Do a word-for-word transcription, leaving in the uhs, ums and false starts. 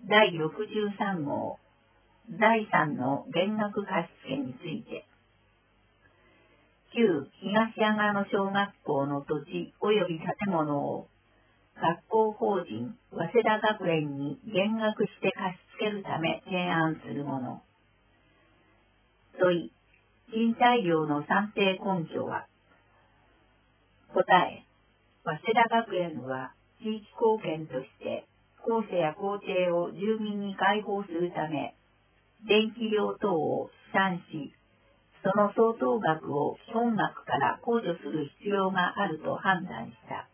だいろくじゅうさん号だいさんの減額貸付について、旧東阿賀野小学校の土地及び建物を学校法人早稲田学園に減額して貸し付けるため提案するもの。問い、賃貸料の算定根拠は。答え、早稲田学園は地域貢献として校舎や校庭を住民に開放するため、電気料等を試算し、その相当額を基本額から控除する必要があると判断した。